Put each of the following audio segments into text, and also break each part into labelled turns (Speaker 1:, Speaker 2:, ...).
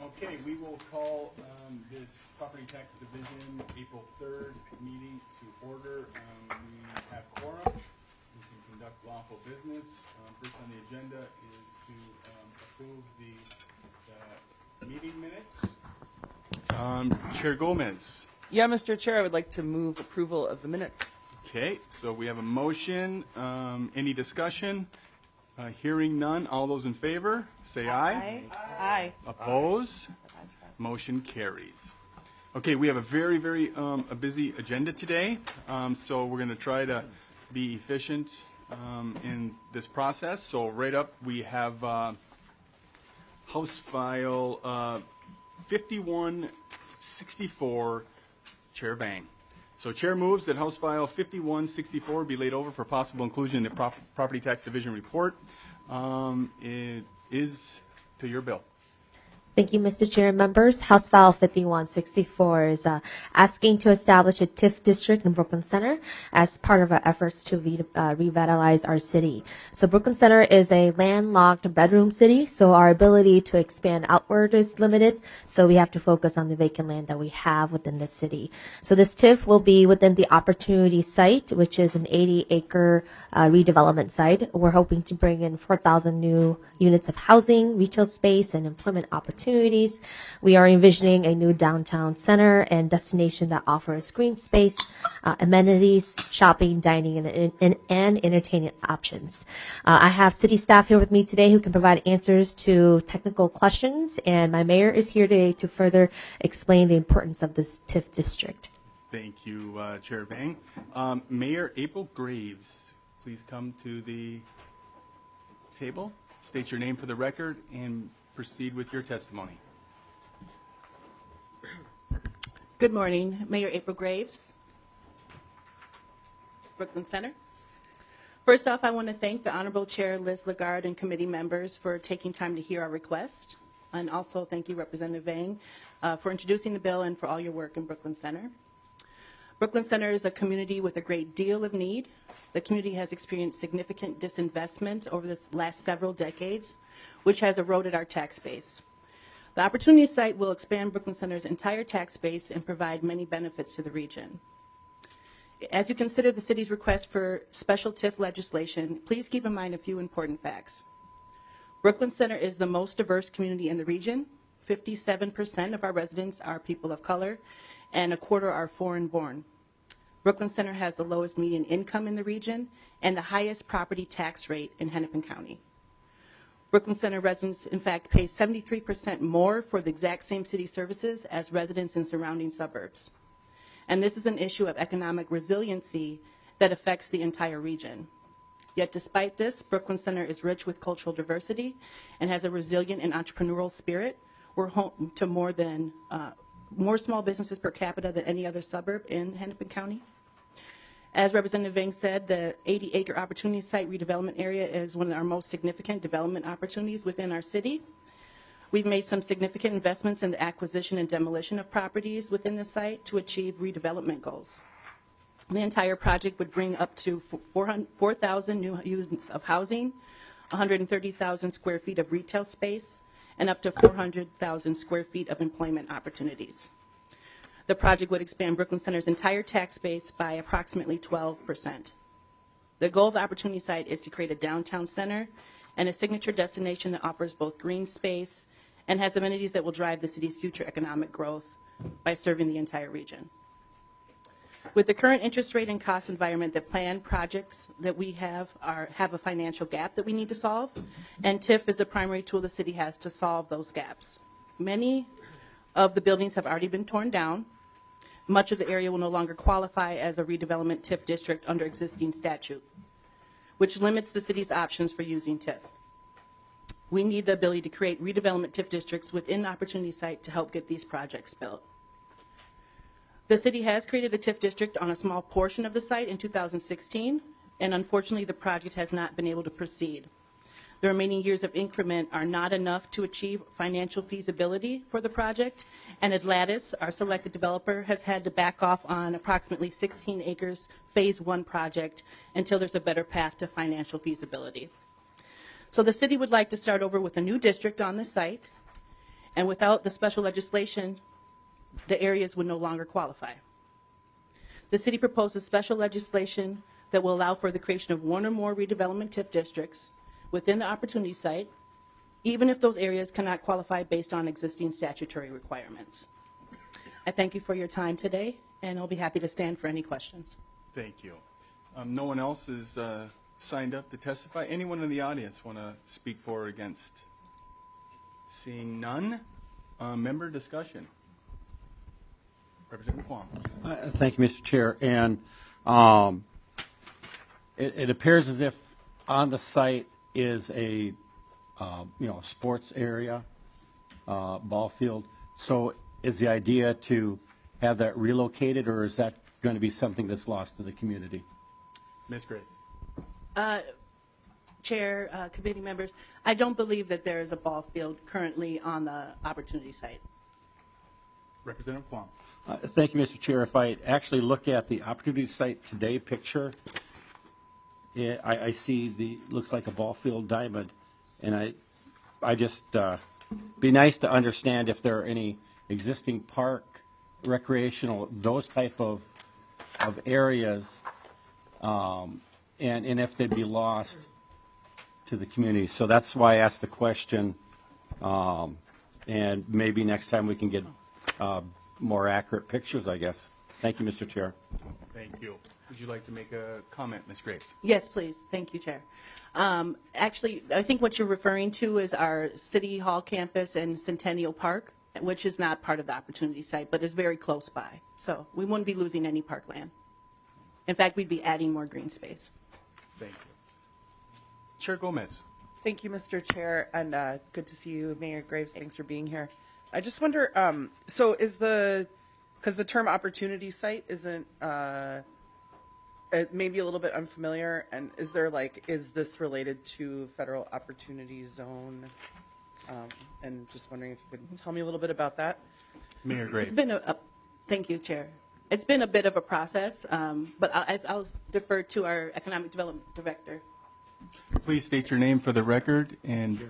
Speaker 1: Okay, we will call this Property Tax Division April 3rd meeting to order. We have quorum. We can conduct lawful business. First on the agenda is to approve the meeting minutes. Chair Gomez.
Speaker 2: Yeah, Mr. Chair, I would like to move approval of the minutes.
Speaker 1: Okay, so we have a motion. Any discussion? Hearing none. All those in favor, say aye.
Speaker 2: Aye.
Speaker 1: Oppose? Motion carries. Okay, we have a very a busy agenda today, so we're going to try to be efficient in this process. So right up, we have House File 5164, Chair Vang. So Chair moves that House File 5164 be laid over for possible inclusion in the Property Tax Division report. It is to your bill.
Speaker 3: Thank you, Mr. Chair and members. House File 5164 is asking to establish a TIF district in Brooklyn Center as part of our efforts to revitalize our city. So Brooklyn Center is a landlocked bedroom city, so our ability to expand outward is limited, so we have to focus on the vacant land that we have within the city. So this TIF will be within the Opportunity site, which is an 80-acre redevelopment site. We're hoping to bring in 4,000 new units of housing, retail space, and employment opportunities. We are envisioning a new downtown center and destination that offers green space, amenities, shopping, dining, and entertainment options. I have city staff here with me today who can provide answers to technical questions, and my mayor is here today to further explain the importance of this TIF district.
Speaker 1: Thank you, Chair Vang. Mayor April Graves, please come to the table. State your name for the record and proceed with your testimony.
Speaker 4: Good morning, Mayor April Graves, Brooklyn Center. First off, I want to thank the Honorable Chair Liz Lagarde and committee members for taking time to hear our request. And also thank you, Representative Vang, for introducing the bill and for all your work in Brooklyn Center. Brooklyn Center is a community with a great deal of need. The community has experienced significant disinvestment over the last several decades, which has eroded our tax base. The Opportunity site will expand Brooklyn Center's entire tax base and provide many benefits to the region. As you consider the city's request for special TIF legislation, please keep in mind a few important facts. Brooklyn Center is the most diverse community in the region. 57% of our residents are people of color, and a quarter are foreign-born. Brooklyn Center has the lowest median income in the region and the highest property tax rate in Hennepin County. Brooklyn Center residents, in fact, pay 73% more for the exact same city services as residents in surrounding suburbs. And this is an issue of economic resiliency that affects the entire region. Yet despite this, Brooklyn Center is rich with cultural diversity and has a resilient and entrepreneurial spirit. We're home to more small businesses per capita than any other suburb in Hennepin County. As Representative Vang said, the 80-acre Opportunity site redevelopment area is one of our most significant development opportunities within our city. We've made some significant investments in the acquisition and demolition of properties within the site to achieve redevelopment goals. The entire project would bring up to 4,000 new units of housing, 130,000 square feet of retail space, and up to 400,000 square feet of employment opportunities. The project would expand Brooklyn Center's entire tax base by approximately 12%. The goal of the Opportunity site is to create a downtown center and a signature destination that offers both green space and has amenities that will drive the city's future economic growth by serving the entire region. With the current interest rate and cost environment, the planned projects that we have a financial gap that we need to solve, and TIF is the primary tool the city has to solve those gaps. Many of the buildings have already been torn down. Much of the area will no longer qualify as a redevelopment TIF district under existing statute, which limits the city's options for using TIF. We need the ability to create redevelopment TIF districts within the Opportunity site to help get these projects built. The city has created a TIF district on a small portion of the site in 2016, and unfortunately the project has not been able to proceed. The remaining years of increment are not enough to achieve financial feasibility for the project, and Atlantis, our selected developer, has had to back off on approximately 16 acres phase 1 project until there's a better path to financial feasibility. So the city would like to start over with a new district on the site, And without the special legislation, the areas would no longer qualify. The city proposes special legislation that will allow for the creation of one or more redevelopment TIF districts within the opportunity site, even if those areas cannot qualify based on existing statutory requirements. I thank you for your time today, and I'll be happy to stand for any questions.
Speaker 1: Thank you. No one else is signed up to testify. Anyone in the audience want to speak for or against? Seeing none, member discussion. Representative Kwong.
Speaker 5: Thank you, Mr. Chair. And it appears as if on the site is a sports area, ball field. So is the idea to have that relocated, or is that going to be something that's lost to the community?
Speaker 1: Ms. Graves.
Speaker 4: Chair, committee members, I don't believe that there is a ball field currently on the opportunity site.
Speaker 1: Representative Kwong.
Speaker 5: Thank you, Mr. Chair. If I actually look at the opportunity site today picture, I see looks like a ball field diamond, and I just be nice to understand if there are any existing park, recreational, those type of areas, and if they'd be lost to the community. So that's why I asked the question, and maybe next time we can get more accurate pictures, I guess. Thank you, Mr. Chair.
Speaker 1: Thank you. Would you like to make a comment, Ms. Graves?
Speaker 4: Yes, please. Thank you, Chair. Actually, I think what you're referring to is our City Hall campus and Centennial Park, which is not part of the opportunity site, but is very close by. So we wouldn't be losing any parkland. In fact, we'd be adding more green space.
Speaker 1: Thank you. Chair Gomez.
Speaker 2: Thank you, Mr. Chair, and good to see you, Mayor Graves. Thanks for being here. I just wonder, so is because the term opportunity site isn't, it may be a little bit unfamiliar, and is this related to federal opportunity zone? And just wondering if you could tell me a little bit about that.
Speaker 1: Mayor Graves.
Speaker 4: It's been thank you, Chair. It's been a bit of a process, but I'll defer to our Economic Development Director.
Speaker 1: Please state your name for the record and.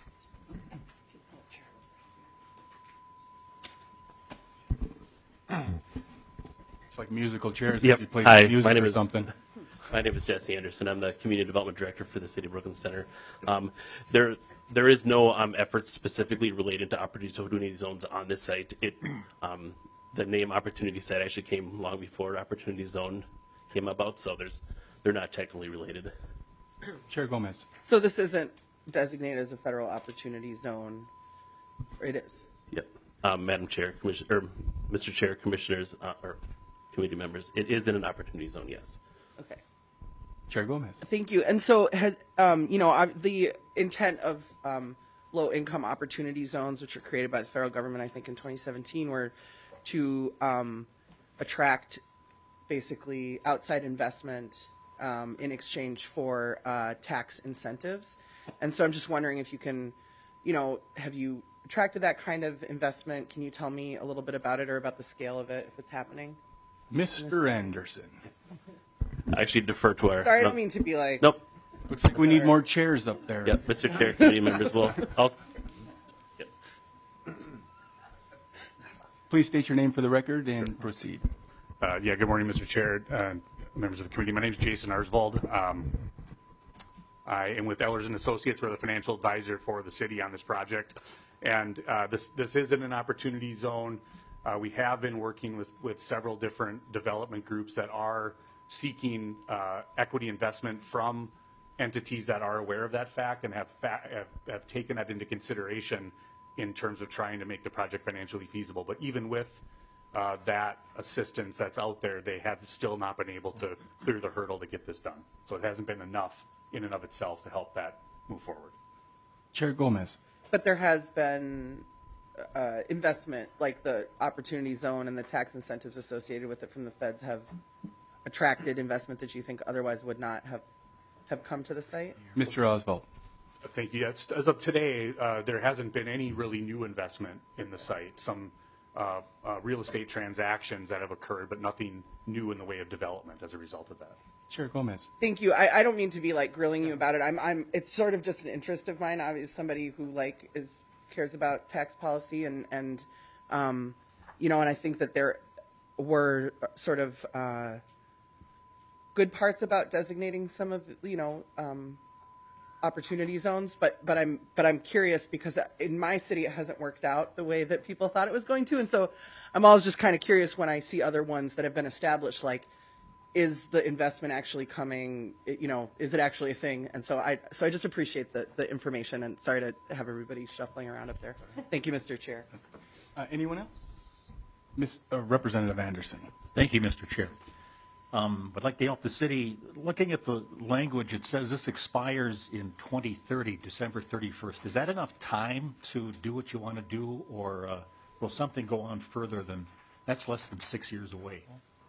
Speaker 1: It's like musical chairs.
Speaker 6: Yep.
Speaker 1: You play
Speaker 6: Hi,
Speaker 1: music
Speaker 6: my name
Speaker 1: or
Speaker 6: is
Speaker 1: something.
Speaker 6: My name is Jesse Anderson. I'm the Community Development Director for the City of Brooklyn Center. There is no efforts specifically related to opportunity zones on this site. The name Opportunity Site actually came long before Opportunity Zone came about, so they're not technically related.
Speaker 1: Chair Gomez.
Speaker 2: So this isn't designated as a federal opportunity zone? It is?
Speaker 6: Yep. Madam Chair, Mr. Chair, Commissioners, or committee members, it is in an Opportunity Zone, yes.
Speaker 2: Okay.
Speaker 1: Chair Gomez.
Speaker 2: Thank you. And so, the intent of low-income opportunity zones, which were created by the federal government, I think, in 2017, were to attract basically outside investment in exchange for tax incentives. And so I'm just wondering if you can, have you attracted that kind of investment? Can you tell me a little bit about it or about the scale of it, if it's happening?
Speaker 1: Mr. Anderson.
Speaker 6: I actually defer to our.
Speaker 2: Sorry, I don't mean to be like.
Speaker 6: Nope.
Speaker 1: Looks like we need more chairs up there.
Speaker 6: Yep, Mr. Chair, committee members will. Yep.
Speaker 1: Please state your name for the record and proceed.
Speaker 7: Good morning, Mr. Chair, members of the committee. My name is Jason Arsvold. I am with Ehlers & Associates. We're the financial advisor for the city on this project. And this isn't an opportunity zone. We have been working with several different development groups that are seeking equity investment from entities that are aware of that fact and have taken that into consideration in terms of trying to make the project financially feasible. But even with that assistance that's out there, they have still not been able to clear the hurdle to get this done. So it hasn't been enough in and of itself to help that move forward.
Speaker 1: Chair Gomez.
Speaker 2: But there has been investment, like the opportunity zone and the tax incentives associated with it from the feds have attracted investment that you think otherwise would not have come to the site?
Speaker 1: Mr. Oswald.
Speaker 7: Thank you. As of today, there hasn't been any really new investment in the site. Some real estate transactions that have occurred, but nothing new in the way of development as a result of that.
Speaker 1: Chair Gomez.
Speaker 2: Thank you. I don't mean to be like grilling you about it. It's sort of just an interest of mine. I was somebody who is cares about tax policy, and you know, and I think that there were sort of good parts about designating some of, you know, opportunity zones, but I'm curious because in my city it hasn't worked out the way that people thought it was going to, and so I'm always just kind of curious when I see other ones that have been established, like, is the investment actually coming? You know, is it actually a thing? And so I just appreciate the information, and sorry to have everybody shuffling around up there. Thank you, Mr. Chair.
Speaker 1: Anyone else? Representative Anderson.
Speaker 8: Thank you, Mr. Chair. I'd like to help the city. Looking at the language, it says this expires in 2030, December 31st. Is that enough time to do what you want to do, or will something go on further than that's less than 6 years away?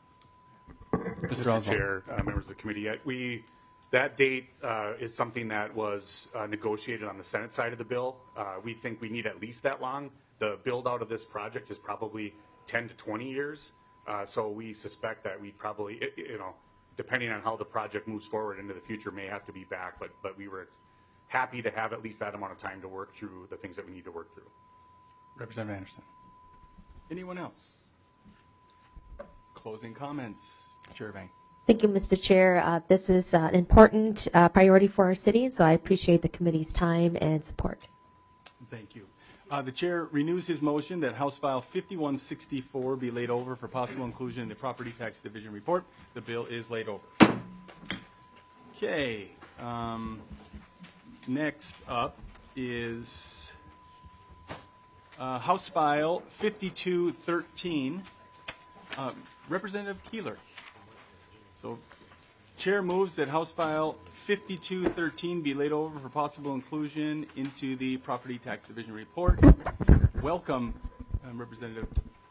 Speaker 7: Mr. Chair, members of the committee, that date is something that was negotiated on the Senate side of the bill. We think we need at least that long. The build out of this project is probably 10 to 20 years. So we suspect that we probably, you know, depending on how the project moves forward into the future, may have to be back. But we were happy to have at least that amount of time to work through the things that we need to work through.
Speaker 1: Representative Anderson. Anyone else? Closing comments. Chair Vang.
Speaker 3: Thank you, Mr. Chair. This is an important priority for our city, and so I appreciate the committee's time and support.
Speaker 1: Thank you. The chair renews his motion that House File 5164 be laid over for possible inclusion in the Property Tax Division report. The bill is laid over. Okay. Next up is House File 5213. Representative Keeler. So, chair moves that House File 5213 be laid over for possible inclusion into the Property Tax Division report. Welcome, Representative.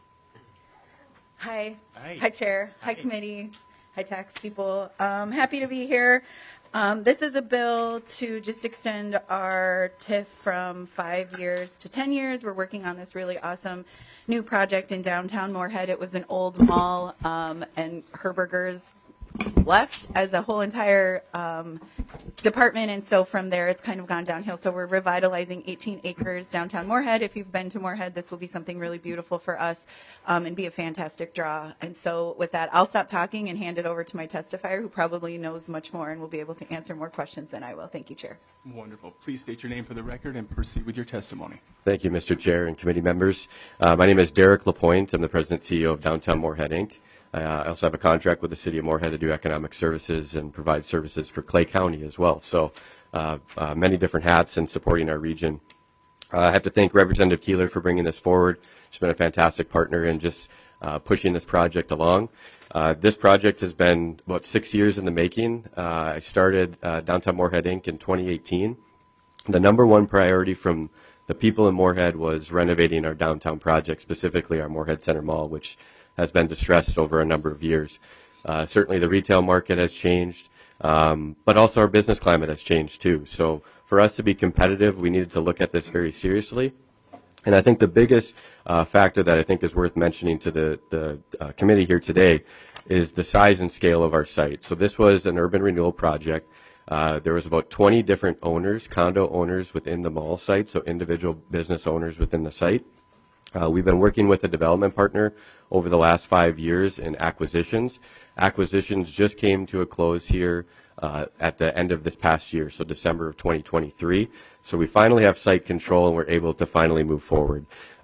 Speaker 9: Hi.
Speaker 1: Hi.
Speaker 9: Hi, Chair. Hi, committee. Hi, tax people. Happy to be here. This is a bill to just extend our TIF from 5 years to 10 years. We're working on this really awesome new project in downtown Moorhead. It was an old mall, and Herberger's left as a whole entire department, and so from there it's kind of gone downhill. So we're revitalizing 18 acres downtown Moorhead. If you've been to Moorhead, this will be something really beautiful for us and be a fantastic draw. And so with that, I'll stop talking and hand it over to my testifier, who probably knows much more and will be able to answer more questions than I will. Thank you, Chair.
Speaker 1: Wonderful. Please state your name for the record and proceed with your testimony.
Speaker 10: Thank you, Mr. Chair and committee members. My name is Derek LaPointe. I'm the President and CEO of Downtown Moorhead, Inc. I also have a contract with the City of Moorhead to do economic services and provide services for Clay County as well. So many different hats in supporting our region. I have to thank Representative Keeler for bringing this forward. She's been a fantastic partner in just pushing this project along. This project has been about 6 years in the making. I started Downtown Moorhead, Inc. in 2018. The number one priority from the people in Moorhead was renovating our downtown project, specifically our Moorhead Center Mall, which has been distressed over a number of years. Certainly the retail market has changed, but also our business climate has changed too. So for us to be competitive, we needed to look at this very seriously. And I think the biggest factor that I think is worth mentioning to the committee here today is the size and scale of our site. So this was an urban renewal project. There was about 20 different owners, condo owners within the mall site, so individual business owners within the site. We've been working with a development partner over the last 5 years in acquisitions. Acquisitions just came to a close here at the end of this past year, so December of 2023. So we finally have site control and we're able to finally move forward.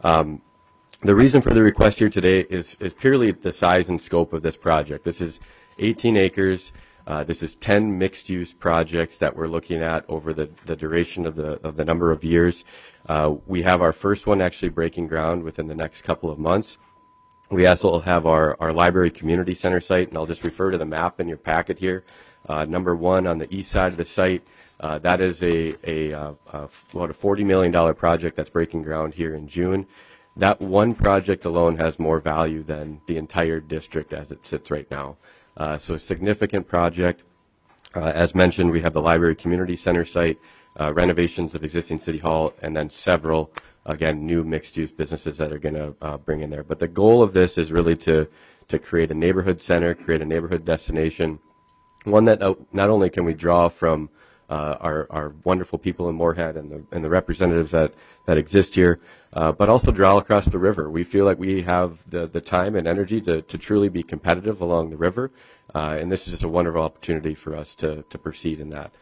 Speaker 10: The reason for the request here today is purely the size and scope of this project. This is 18 acres. This is 10 mixed-use projects that we're looking at over the duration of the number of years. We have our first one actually breaking ground within the next couple of months. We also have our library community center site, and I'll just refer to the map in your packet here. Number one on the east side of the site, that is about a $40 million project that's breaking ground here in June. That one project alone has more value than the entire district as it sits right now. So a significant project. As mentioned, we have the library community center site, renovations of existing city hall, and then several, again, new mixed-use businesses that are going to bring in there. But the goal of this is really to create a neighborhood center, create a neighborhood destination, one that not only can we draw from our wonderful people in Moorhead and the representatives that exist here, but also draw across the river. We feel like we have the time and energy to truly be competitive along the river, and this is just a wonderful opportunity for us to proceed in that.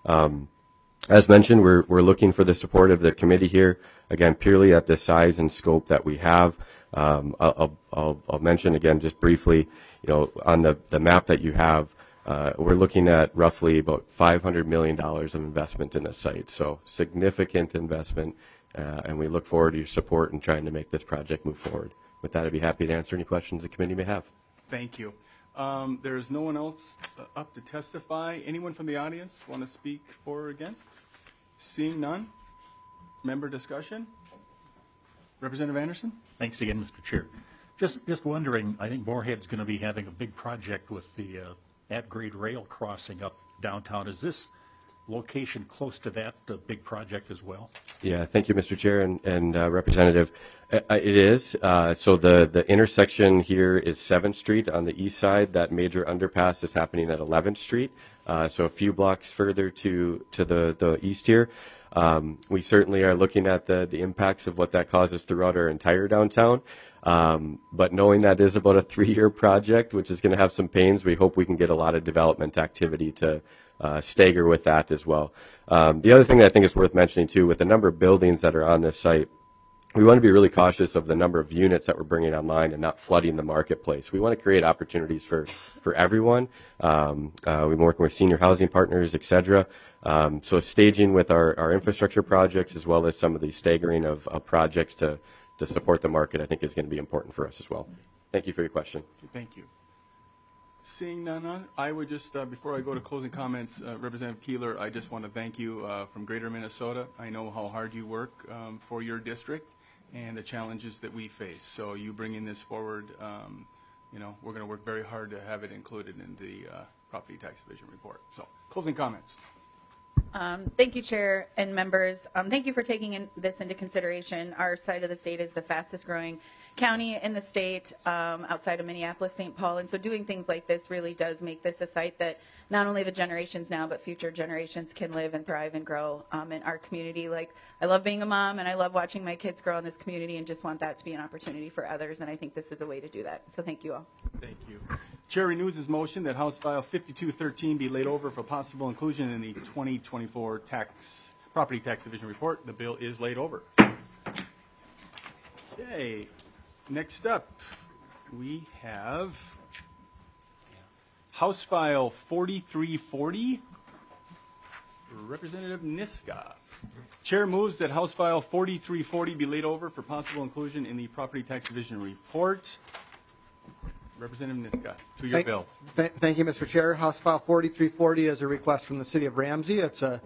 Speaker 10: As mentioned, we're looking for the support of the committee here, again, purely at the size and scope that we have. I'll mention again just briefly, on the map that you have, we're looking at roughly about $500 million of investment in this site, so significant investment, and we look forward to your support in trying to make this project move forward. With that, I'd be happy to answer any questions the committee may have.
Speaker 1: Thank you. There's no one else up to testify. Anyone from the audience want to speak for or against? Seeing none, member discussion. Representative Anderson?
Speaker 8: Thanks again, Mr. Chair. Just wondering, I think Moorhead's going to be having a big project with the at-grade rail crossing up downtown. Is this location close to that big project as well?
Speaker 10: Yeah, thank you, Mr. Chair and Representative. It is. So the intersection here is 7th Street on the east side. That major underpass is happening at 11th Street, so a few blocks further to the east here. We certainly are looking at the impacts of what that causes throughout our entire downtown. But knowing that is about a 3-year project, which is going to have some pains, we hope we can get a lot of development activity to stagger with that as well. The other thing that I think is worth mentioning too, with the number of buildings that are on this site, we want to be really cautious of the number of units that we're bringing online and not flooding the marketplace. We want to create opportunities for everyone. We've been working with senior housing partners, et cetera. So staging with our infrastructure projects as well as some of the staggering of projects to support the market, I think is going to be important for us as well. Thank you for your question.
Speaker 1: Thank you. Seeing none, I would just, before I go to closing comments, Representative Keeler, I just want to thank you from Greater Minnesota. I know how hard you work for your district and the challenges that we face. So you bringing this forward, we're going to work very hard to have it included in the Property Tax Division report. So closing comments.
Speaker 9: Thank you, Chair and members. Thank you for taking this into consideration. Our side of the state is the fastest growing county in the state outside of Minneapolis, St. Paul. And so doing things like this really does make this a site that not only the generations now, but future generations can live and thrive and grow in our community. Like, I love being a mom and I love watching my kids grow in this community and just want that to be an opportunity for others. And I think this is a way to do that. So thank you all.
Speaker 1: Thank you. Chair renews his motion that House File 5213 be laid over for possible inclusion in the 2024 Property Tax Division report. The bill is laid over. Okay. Next up, we have House File 4340, Representative Niska. Chair moves that House File 4340 be laid over for possible inclusion in the Property Tax Division report. Representative Niska, to your bill.
Speaker 11: Thank you, Mr. Chair. House File 4340 is a request from the City of Ramsey. It's a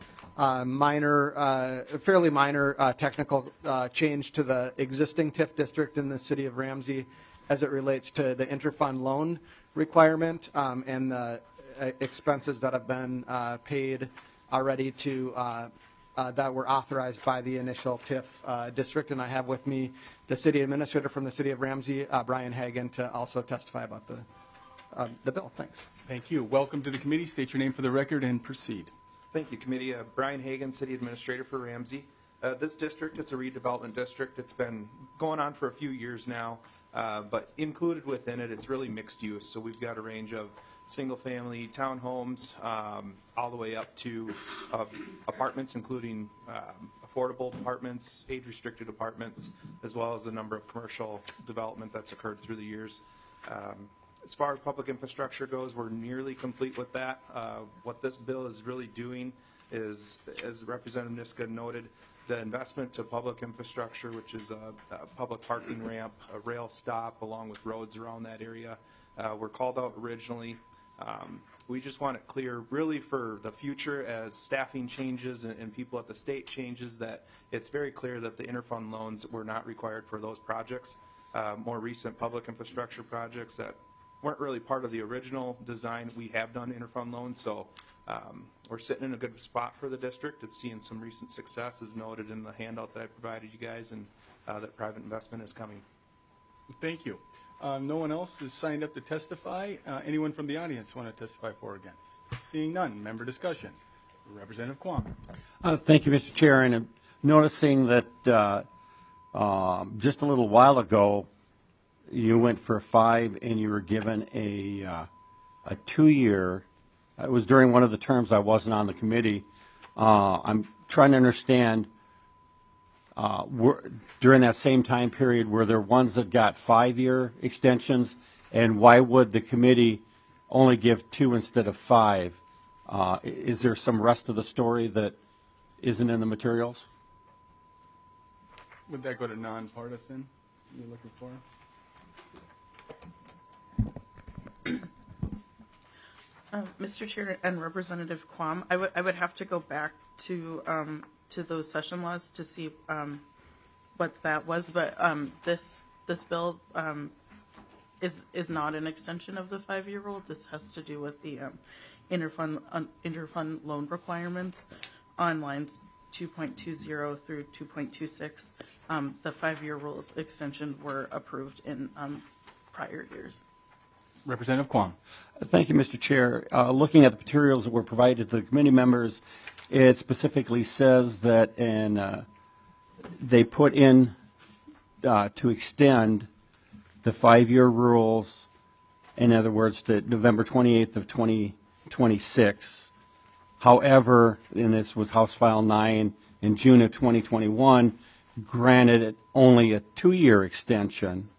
Speaker 11: fairly minor technical change to the existing TIF district in the City of Ramsey as it relates to the interfund loan requirement and the expenses that have been paid already to that were authorized by the initial TIF district. And I have with me the City Administrator from the City of Ramsey, Brian Hagan, to also testify about the bill. Thanks.
Speaker 1: Thank you. Welcome to the committee. State your name for the record and proceed.
Speaker 12: Thank you, Committee. Brian Hagan, City Administrator for Ramsey. This district, it's a redevelopment district. It's been going on for a few years now, but included within it, it's really mixed use. So we've got a range of single-family townhomes all the way up to apartments, including affordable apartments, age-restricted apartments, as well as a number of commercial development that's occurred through the years. As far as public infrastructure goes, we're nearly complete with that. What this bill is really doing is, as Representative Niska noted, the investment to public infrastructure, which is a public parking ramp, a rail stop, along with roads around that area, were called out originally. We just want it clear, really, for the future as staffing changes and people at the state changes, that it's very clear that the interfund loans were not required for those projects. More recent public infrastructure projects that weren't really part of the original design, we have done interfund loans, so we're sitting in a good spot for the district. It's seeing some recent success, as noted in the handout that I provided you guys, and that private investment is coming.
Speaker 1: Thank you. No one else is signed up to testify. Anyone from the audience want to testify for or against? Seeing none, member discussion. Representative Quam.
Speaker 5: Thank you, Mr. Chair. And I'm noticing that just a little while ago, you went for 5 and you were given a 2-year. It was during one of the terms I wasn't on the committee. I'm trying to understand, during that same time period, were there ones that got 5-year extensions? And why would the committee only give 2 instead of 5? Is there some rest of the story that isn't in the materials?
Speaker 1: Would that go to nonpartisan you're looking for?
Speaker 13: Mr. Chair and Representative Quam, I would have to go back to those session laws to see what that was, but this bill is not an extension of the 5-year rule. This has to do with the interfund loan requirements on lines 2.20 through 2.26. The 5-year rules extension were approved in prior years.
Speaker 1: Representative Quam.
Speaker 5: Thank you, Mr. Chair. Looking at the materials that were provided to the committee members, it specifically says that they put in to extend the 5-year rules, in other words, to November 28th of 2026. However, and this was House File 9 in June of 2021, granted it only a 2-year extension.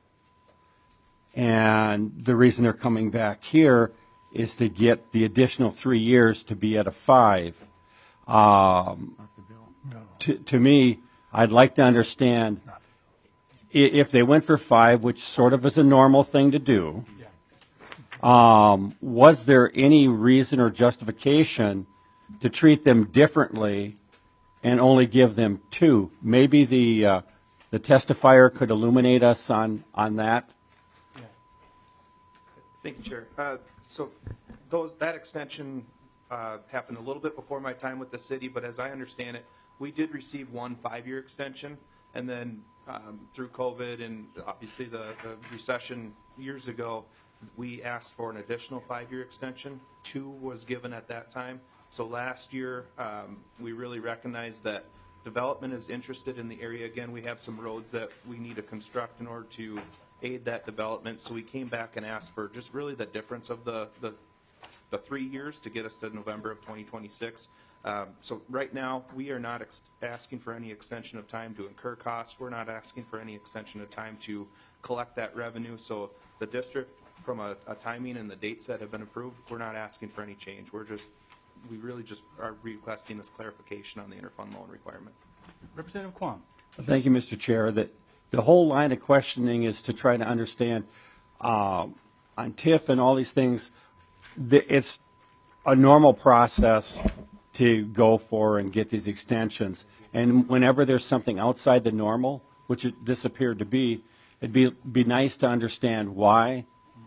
Speaker 5: And the reason they're coming back here is to get the additional 3 years to be at a 5. To me, I'd like to understand if they went for 5, which sort of is a normal thing to do, was there any reason or justification to treat them differently and only give them 2? Maybe the testifier could illuminate us on that.
Speaker 12: Thank you, Chair. So that extension happened a little bit before my time with the city, but as I understand it, we did receive 1 5-year extension, and then through COVID and obviously the recession years ago, we asked for an additional 5-year extension. 2 was given at that time. So last year, we really recognized that development is interested in the area. Again, we have some roads that we need to construct in order to aid that development. So we came back and asked for just really the difference of the 3 years to get us to November of 2026. So right now, we are not asking for any extension of time to incur costs. We're not asking for any extension of time to collect that revenue. So the district, from a timing and the dates that have been approved, we're not asking for any change. We really just are requesting this clarification on the interfund loan requirement.
Speaker 1: Representative Quam.
Speaker 5: Thank you, Mr. Chair. The whole line of questioning is to try to understand on TIF and all these things, it's a normal process to go for and get these extensions. And whenever there's something outside the normal, which this appeared to be, it'd be nice to understand why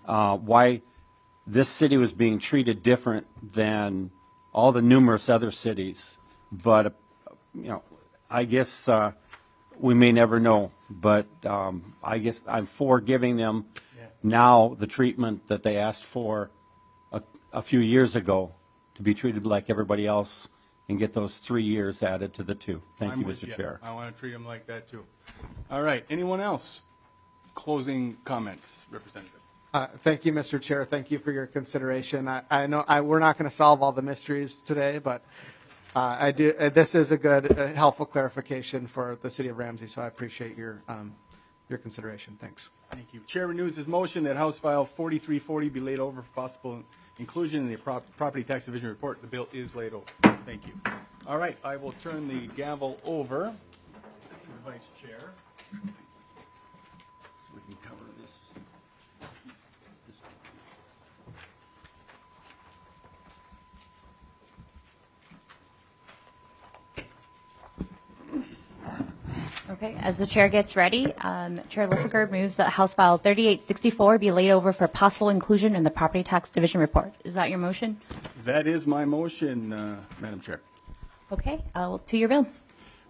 Speaker 5: this city was being treated different than all the numerous other cities. But, I guess we may never know. But I guess I'm for giving them now the treatment that they asked for a few years ago, to be treated like everybody else and get those 3 years added to the 2. Thank you, Mr. Chair.
Speaker 1: I want to treat them like that, too. All right. Anyone else? Closing comments, Representative.
Speaker 11: Thank you, Mr. Chair. Thank you for your consideration. I know we're not going to solve all the mysteries today, but I do. This is a good, helpful clarification for the city of Ramsey, so I appreciate your consideration. Thanks.
Speaker 1: Thank you. Chair renews his motion that House File 4340 be laid over for possible inclusion in the Property Tax Division report. The bill is laid over. Thank you. All right. I will turn the gavel over to the Vice Chair.
Speaker 5: We can cover this.
Speaker 14: Okay, as the chair gets ready, Chair Lisliger moves that House File 3864 be laid over for possible inclusion in the Property Tax Division report. Is that your motion?
Speaker 1: That is my motion, Madam Chair.
Speaker 14: Okay, to your bill.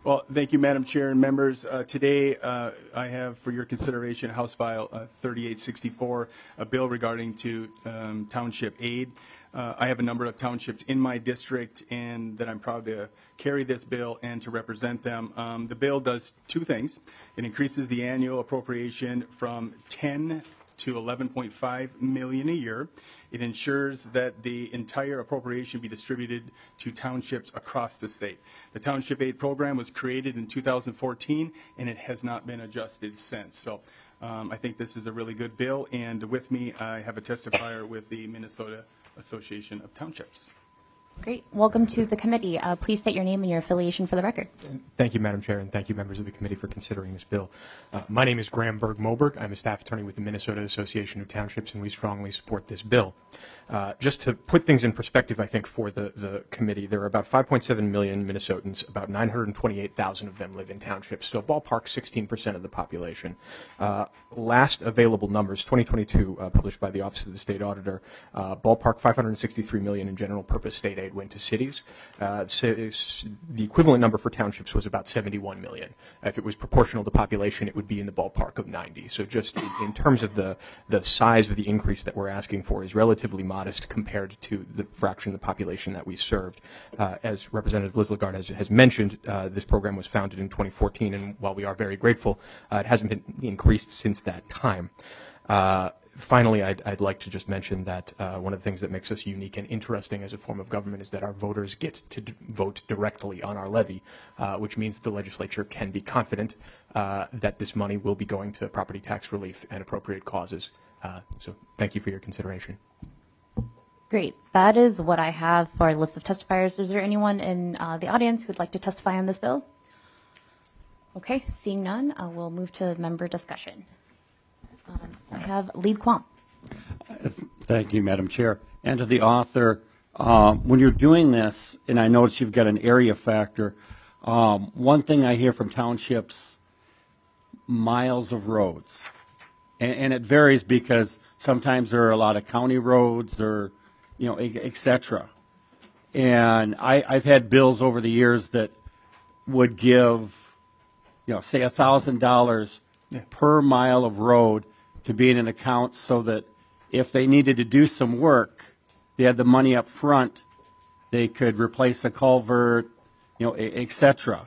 Speaker 1: Well, thank you, Madam Chair and members. Today, I have for your consideration House File 3864, a bill regarding to township aid. I have a number of townships in my district, and that I'm proud to carry this bill and to represent them. The bill does two things. It increases the annual appropriation from 10 to 11.5 million a year. It ensures that the entire appropriation be distributed to townships across the state. The Township Aid Program was created in 2014, and it has not been adjusted since. So I think this is a really good bill, and with me, I have a testifier with the Minnesota Association of Townships.
Speaker 14: Great. Welcome to the committee. Please state your name and your affiliation for the record.
Speaker 15: Thank you, Madam Chair, and thank you, members of the committee, for considering this bill. My name is Graham Berg-Moberg. I'm a staff attorney with the Minnesota Association of Townships, and we strongly support this bill. Just to put things in perspective, I think, for the committee, there are about 5.7 million Minnesotans. About 928,000 of them live in townships, so ballpark 16% of the population. Last available numbers, 2022, published by the Office of the State Auditor, ballpark 563 million in general purpose state aid went to cities. The equivalent number for townships was about 71 million. If it was proportional to population, it would be in the ballpark of 90. So just in terms of the size of the increase that we're asking for is relatively modest compared to the fraction of the population that we served. As Representative Liz Lagarde has mentioned, this program was founded in 2014, and while we are very grateful, it hasn't been increased since that time. Finally, I'd like to just mention that one of the things that makes us unique and interesting as a form of government is that our voters get to vote directly on our levy, which means the legislature can be confident that this money will be going to property tax relief and appropriate causes. So thank you for your consideration.
Speaker 14: Great. That is what I have for a list of testifiers. Is there anyone in the audience who would like to testify on this bill? Okay, seeing none, we'll move to member discussion. I have Lead Quam.
Speaker 5: Thank you, Madam Chair. And to the author, when you're doing this, and I notice you've got an area factor, one thing I hear from townships, miles of roads. And it varies because sometimes there are a lot of county roads or, you know, et cetera. And I've had bills over the years that would give, you know, say $1,000 per mile of road to be in an account so that if they needed to do some work, they had the money up front, they could replace a culvert, you know, et cetera.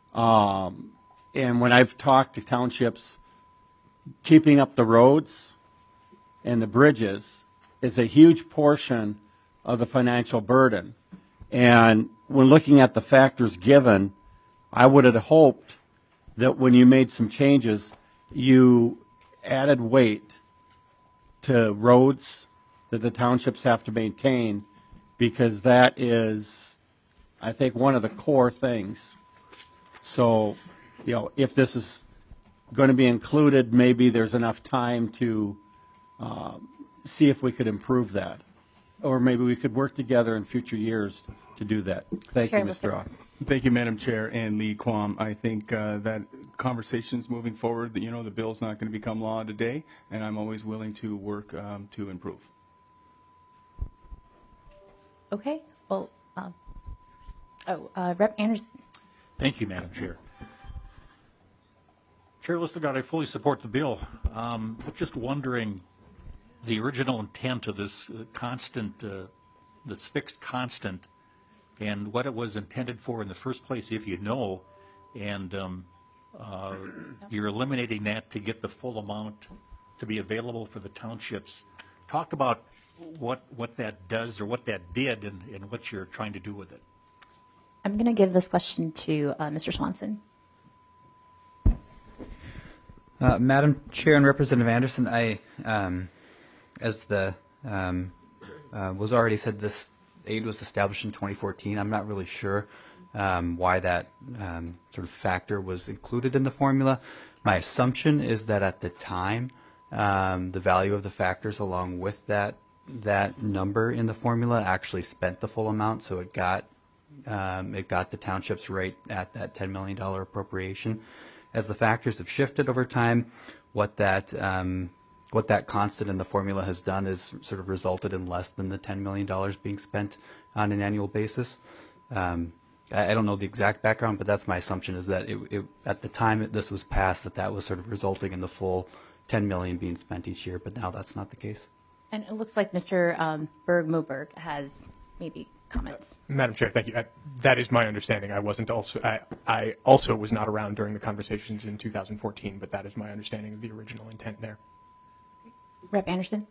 Speaker 5: And when I've talked to townships, keeping up the roads and the bridges is a huge portion of the financial burden. And when looking at the factors given, I would have hoped that when you made some changes, you added weight to roads that the townships have to maintain, because that is, I think, one of the core things. So, you know, if this is going to be included, maybe there's enough time to see if we could improve that. Or maybe we could work together in future years to do that. Thank you, Mr. Roth.
Speaker 1: Thank you, Madam Chair and Lee Quam. I think that conversations moving forward, you know, the bill's not going to become law today, and I'm always willing to work to improve.
Speaker 14: Okay. Well, Rep. Anderson.
Speaker 8: Thank you, Madam Chair. Chair Listergott, I fully support the bill. But just wondering, the original intent of this this fixed constant, and what it was intended for in the first place, if you know, and you're eliminating that to get the full amount to be available for the townships. Talk about what that does or what that did and what you're trying to do with it.
Speaker 14: I'm going to give this question to Mr. Swanson.
Speaker 16: Madam Chair and Representative Anderson, I, as the was already said, this aid was established in 2014. I'm not really sure why that sort of factor was included in the formula. My assumption is that at the time, the value of the factors along with that number in the formula actually spent the full amount, so it got the townships right at that $10 million appropriation. As the factors have shifted over time, what that constant in the formula has done is sort of resulted in less than the $10 million being spent on an annual basis. I don't know the exact background, but that's my assumption, is that at the time this was passed, that was sort of resulting in the full $10 million being spent each year, but now that's not the case.
Speaker 14: And it looks like Mr. Berg Moberg has maybe comments.
Speaker 15: Madam Chair, thank you. That is my understanding. I also was not around during the conversations in 2014, but that is my understanding of the original intent there.
Speaker 14: Rep. Anderson?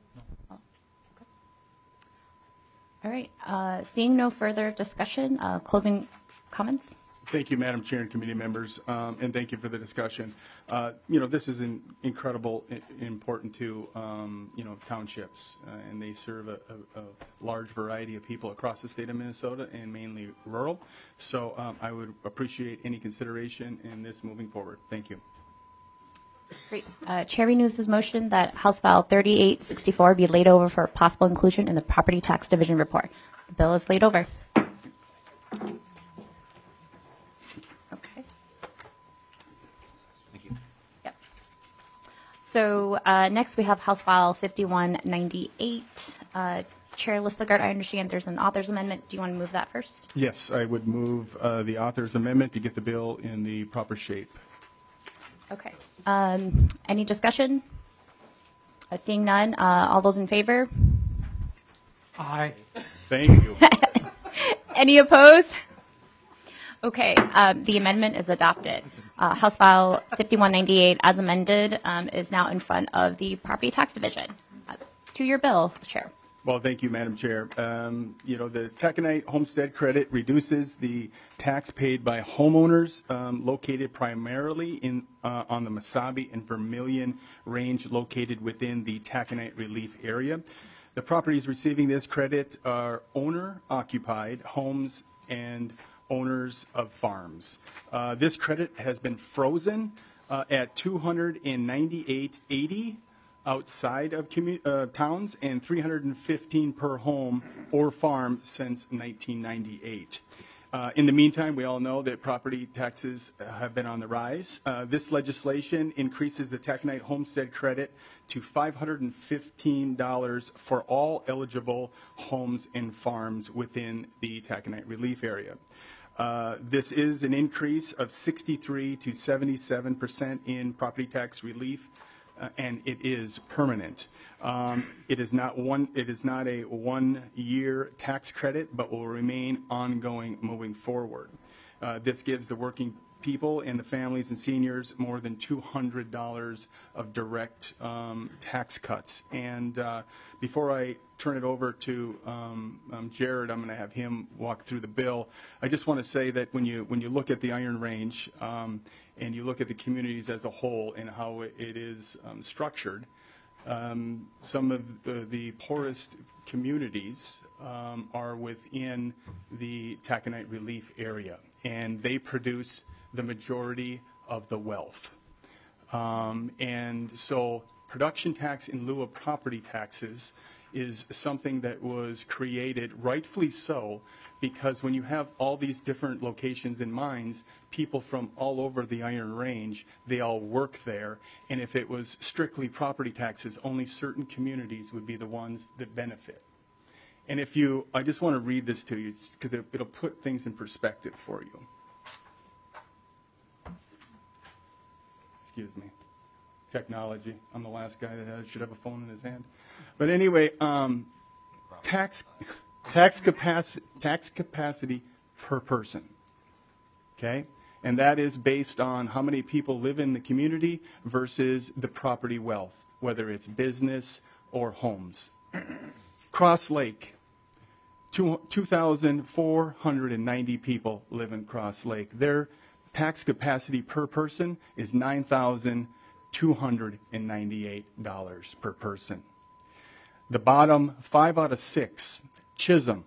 Speaker 14: All right. Seeing no further discussion, closing comments?
Speaker 1: Thank you, Madam Chair and committee members, and thank you for the discussion. This is important to, townships, and they serve a large variety of people across the state of Minnesota and mainly rural. So I would appreciate any consideration in this moving forward. Thank you.
Speaker 14: Great. Chair renews his motion that House File 3864 be laid over for possible inclusion in the Property Tax Division report. The bill is laid over. Okay.
Speaker 8: Thank you.
Speaker 14: Yep. So next we have House File 5198. Chair Listlegard, I understand there's an author's amendment. Do you want to move that first?
Speaker 1: Yes, I would move the author's amendment to get the bill in the proper shape.
Speaker 14: Okay. Any discussion? Seeing none, all those in favor?
Speaker 15: Aye.
Speaker 1: Thank you.
Speaker 14: Any opposed? Okay, the amendment is adopted. House File 5198, as amended, is now in front of the Property Tax Division. To your bill, Chair.
Speaker 1: Well, thank you, Madam Chair. The taconite homestead credit reduces the tax paid by homeowners located primarily on the Mesabi and Vermilion range located within the taconite relief area. The properties receiving this credit are owner-occupied homes and owners of farms. This credit has been frozen at $298.80 outside of towns and $315 per home or farm since 1998. In the meantime, we all know that property taxes have been on the rise. This legislation increases the taconite homestead credit to $515 for all eligible homes and farms within the taconite relief area. This is an increase of 63 to 77% in property tax relief, and it is permanent. It is not a one-year tax credit, but will remain ongoing moving forward. This gives the working people and the families and seniors more than $200 of direct tax cuts. And before I turn it over to Jared, I'm going to have him walk through the bill. I just want to say that when you look at the Iron Range and you look at the communities as a whole and how it is structured, some of the poorest communities are within the taconite relief area, and they produce the majority of the wealth. And so production tax in lieu of property taxes is something that was created, rightfully so, because when you have all these different locations and mines, people from all over the Iron Range, they all work there. And if it was strictly property taxes, only certain communities would be the ones that benefit. And I just want to read this to you because it'll put things in perspective for you. Excuse me. Technology. I'm the last guy that should have a phone in his hand. But anyway, tax capacity per person. Okay? And that is based on how many people live in the community versus the property wealth, whether it's business or homes. Cross Lake, 2,490 people live in Cross Lake. Their tax capacity per person is $9,298 per person. The bottom 5 out of 6, Chisholm,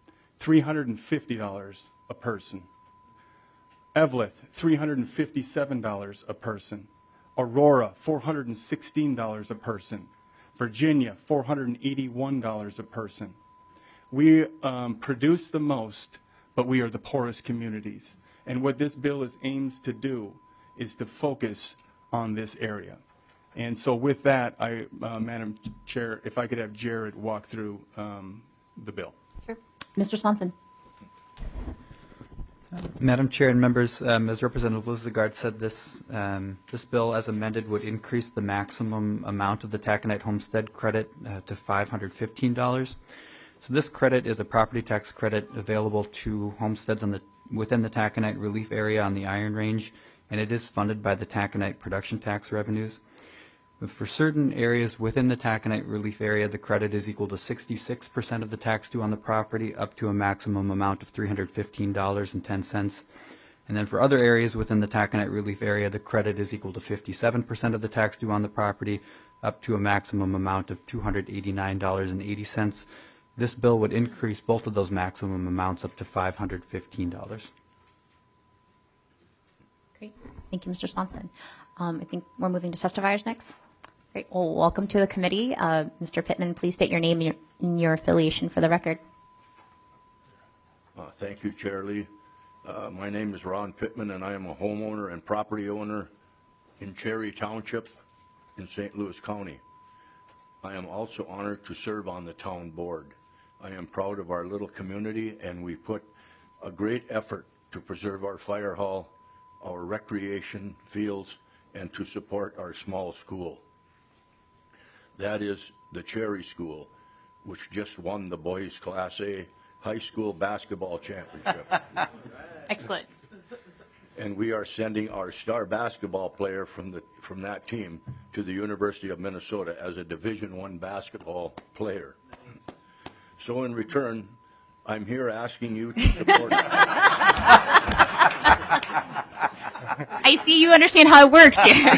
Speaker 1: $350 a person. Eveleth, $357 a person. Aurora, $416 a person. Virginia, $481 a person. We produce the most, but we are the poorest communities. And what this bill aims to do is to focus on this area. And so with that, Madam Chair, if I could have Jared walk through the bill.
Speaker 14: Sure. Mr. Swanson.
Speaker 16: Madam Chair and members, as Representative Lizagard said, this bill as amended would increase the maximum amount of the taconite homestead credit to $515. So this credit is a property tax credit available to homesteads within the taconite relief area on the Iron Range, and it is funded by the taconite production tax revenues. For certain areas within the taconite relief area, the credit is equal to 66% of the tax due on the property, up to a maximum amount of $315.10. And then for other areas within the taconite relief area, the credit is equal to 57% of the tax due on the property, up to a maximum amount of $289.80. This bill would increase both of those maximum amounts up to $515.
Speaker 14: Great. Thank you, Mr. Swanson. I think we're moving to testifiers next. Great. Well, welcome to the committee. Mr. Pittman, please state your name and your affiliation for the record.
Speaker 17: Thank you, Chair Lee. My name is Ron Pittman, and I am a homeowner and property owner in Cherry Township in St. Louis County. I am also honored to serve on the town board. I am proud of our little community, and we put a great effort to preserve our fire hall, our recreation fields, and to support our small school. That is the Cherry School, which just won the boys Class A high school basketball championship.
Speaker 14: Excellent.
Speaker 17: And we are sending our star basketball player from that team to the University of Minnesota as a Division I basketball player. So in return, I'm here asking you to support.
Speaker 14: I see you understand how it works here.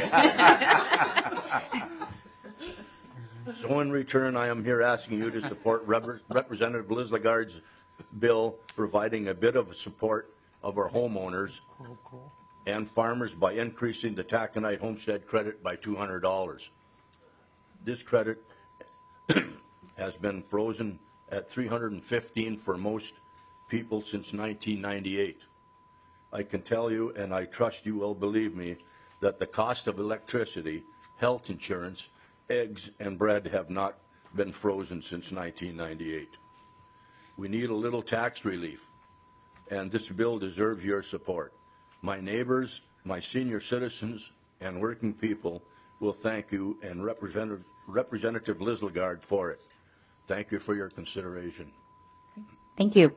Speaker 17: So in return, I am here asking you to support Representative Liz Lagard's bill, providing a bit of support of our homeowners and farmers by increasing the taconite homestead credit by $200. This credit has been frozen at $315 for most people since 1998. I can tell you, and I trust you will believe me, that the cost of electricity, health insurance, eggs, and bread have not been frozen since 1998. We need a little tax relief, and this bill deserves your support. My neighbors, my senior citizens, and working people will thank you and Representative Liz Lagard for it. Thank you for your consideration.
Speaker 14: Thank you.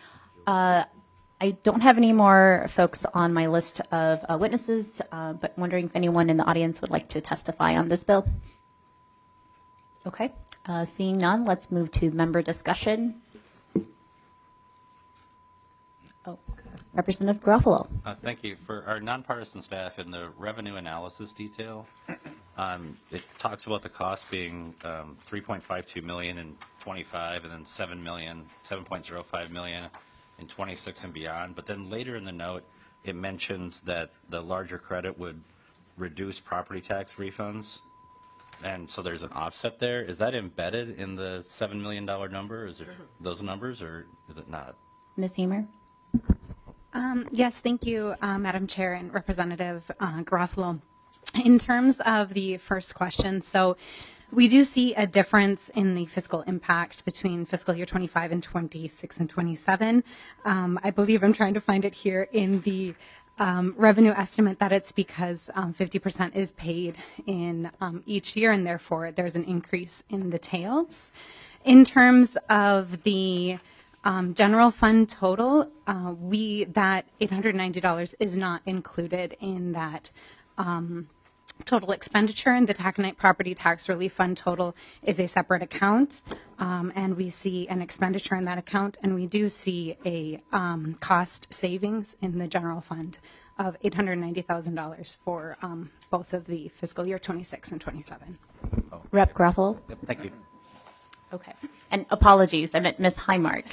Speaker 14: I don't have any more folks on my list of witnesses, but wondering if anyone in the audience would like to testify on this bill. Okay. Seeing none, let's move to member discussion. Oh, Representative Garofalo.
Speaker 8: Thank you. For our nonpartisan staff in the revenue analysis detail, it talks about the cost being $3.52 million in 25 and then $7.05 million in 26 and beyond. But then later in the note, it mentions that the larger credit would reduce property tax refunds. And so there's an offset there. Is that embedded in the $7 million number? Is it those numbers, or is it not?
Speaker 14: Ms. Hamer?
Speaker 18: Yes, thank you, Madam Chair and Representative Garofalo. In terms of the first question, so we do see a difference in the fiscal impact between fiscal year 25 and 26 and 27. I believe I'm trying to find it here in the revenue estimate that it's because 50% is paid in each year, and therefore there's an increase in the tails. In terms of the general fund total, that $890 is not included in that total expenditure, and the taconite property tax relief fund total is a separate account, and we see an expenditure in that account, and we do see a cost savings in the general fund of $890,000 for both of the fiscal year 26 and 27.
Speaker 14: Rep. Garofalo?
Speaker 8: Yep, thank you.
Speaker 14: Okay. And apologies, I meant Ms. Highmark.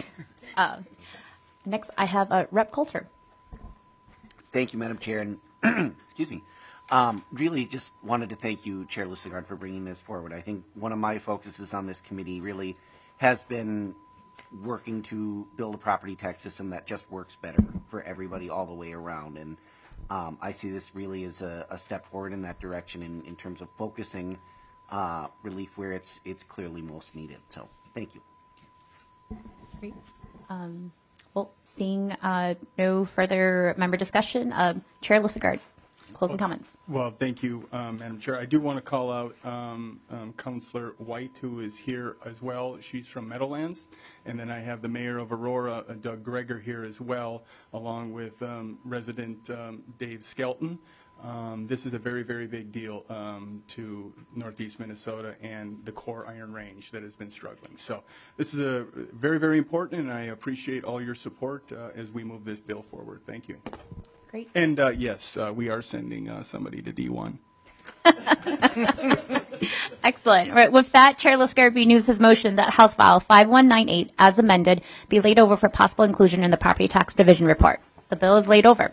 Speaker 14: Next, I have Rep. Coulter.
Speaker 19: Thank you, Madam Chair, and excuse me. Really just wanted to thank you, Chair Lizagard, for bringing this forward. I think one of my focuses on this committee really has been working to build a property tax system that just works better for everybody all the way around. And I see this really as a step forward in that direction in terms of focusing relief where it's clearly most needed. So thank you.
Speaker 14: Great. Well, Well, seeing no further member discussion, Chair Lissigard, closing comments.
Speaker 1: Well, thank you, Madam Chair. I do want to call out Councillor White, who is here as well. She's from Meadowlands. And then I have the Mayor of Aurora, Doug Greger, here as well, along with resident Dave Skelton. This is a very, very big deal to Northeast Minnesota and the core Iron Range that has been struggling. So this is a very, very important, and I appreciate all your support as we move this bill forward. Thank you.
Speaker 14: Great.
Speaker 1: And yes, we are sending somebody to D1.
Speaker 14: Excellent. All right, with that, Chair Lissigard renews his motion that House File 5198, as amended, be laid over for possible inclusion in the Property Tax Division report. The bill is laid over.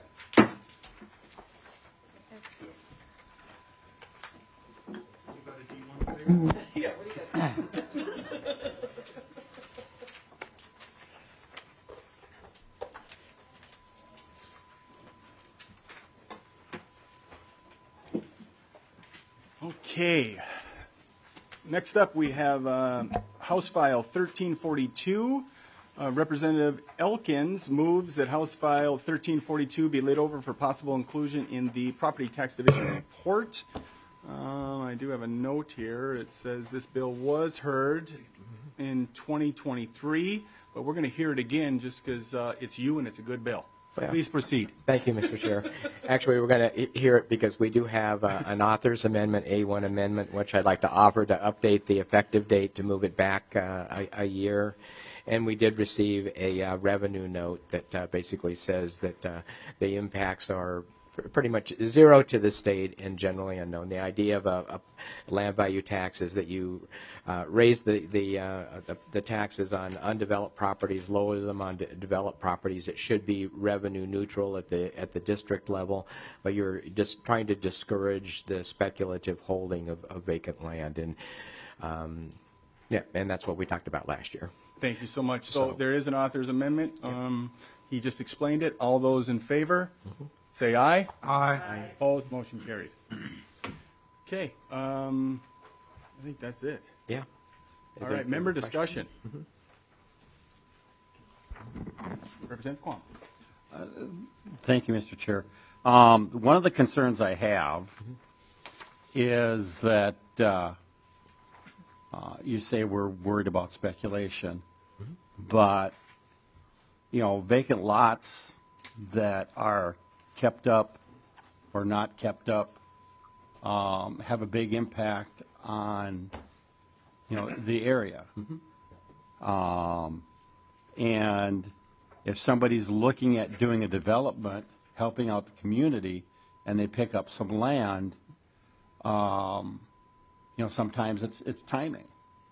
Speaker 1: Okay. Next up, we have House File 1342. Representative Elkins moves that House File 1342 be laid over for possible inclusion in the Property Tax Division report. I do have a note here. It says this bill was heard in 2023, but we're going to hear it again just because it's you and it's a good bill.
Speaker 20: Well,
Speaker 1: please proceed.
Speaker 20: Thank you, Mr. Chair. Actually, we're going to hear it because we do have an author's amendment, A1 amendment, which I'd like to offer to update the effective date to move it back a year. And we did receive a revenue note that basically says that the impacts are pretty much zero to the state and generally unknown. The idea of a land value tax is that you raise the taxes on undeveloped properties, lower them on developed properties. It should be revenue neutral at the district level, but you're just trying to discourage the speculative holding of vacant land. And yeah, and that's what we talked about last year.
Speaker 1: Thank you so much. So there is an author's amendment. He just explained it. All those in favor? Say aye. Aye. Opposed? Motion carried. Okay. I think that's it.
Speaker 20: Yeah.
Speaker 1: All right. Member discussion. Representative Quam.
Speaker 5: Thank you, Mr. Chair. One of the concerns I have is that you say we're worried about speculation, but vacant lots that are kept up or not kept up have a big impact on the area. And if somebody's looking at doing a development, helping out the community, and they pick up some land, sometimes it's timing.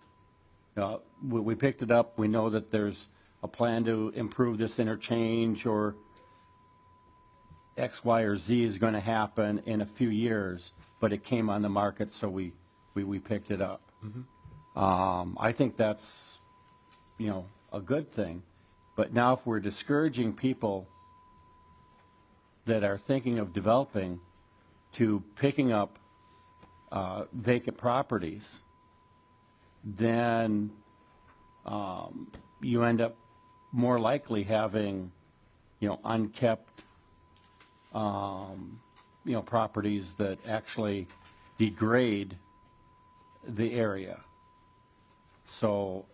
Speaker 5: We picked it up. We know that there's a plan to improve this interchange, or X, Y, or Z is going to happen in a few years, but it came on the market, so we picked it up. I think that's a good thing. But now if we're discouraging people that are thinking of developing to picking up vacant properties, then you end up more likely having unkept properties that actually degrade the area. So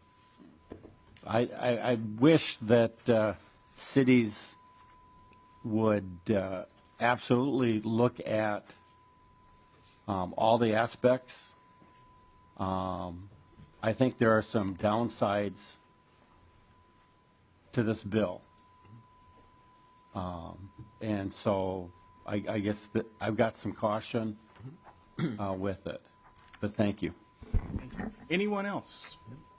Speaker 5: I wish that cities would absolutely look at all the aspects. I think there are some downsides to this bill. And so I guess that I've got some caution with it. But thank you.
Speaker 1: Thank you. Anyone else?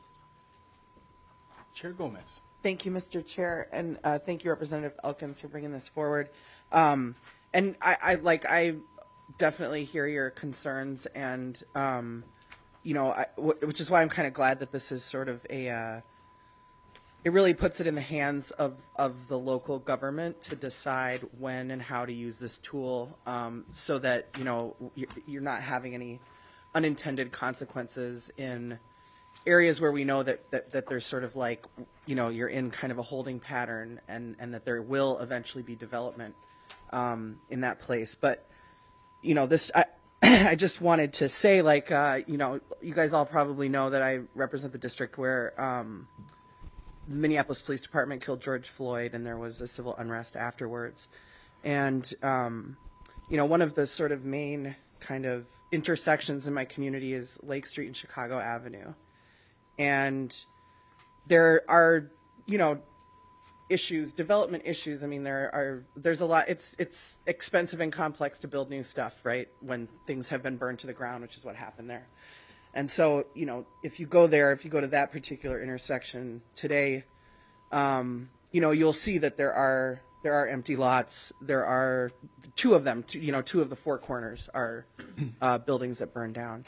Speaker 1: Chair Gomez.
Speaker 2: Thank you, Mr. Chair, and thank you, Representative Elkins, for bringing this forward. And I definitely hear your concerns, and which is why I'm kind of glad that this is sort of it really puts it in the hands of the local government to decide when and how to use this tool, so that you're not having any unintended consequences in areas where we know that there's sort of like, you know, you're in kind of a holding pattern, and that there will eventually be development in that place. But, you know, this, I just wanted to say, like, you know, you guys all probably know that I represent the district where the Minneapolis Police Department killed George Floyd, and there was a civil unrest afterwards. And, you know, one of the sort of main kind of intersections in my community is Lake Street and Chicago Avenue. And there are, you know, issues, development issues. I mean, there's a lot. It's expensive and complex to build new stuff, right? When things have been burned to the ground, which is what happened there. And so, you know, if you go to that particular intersection today, you know, you'll see that there are empty lots. There are two of them. Two of the four corners are buildings that burned down.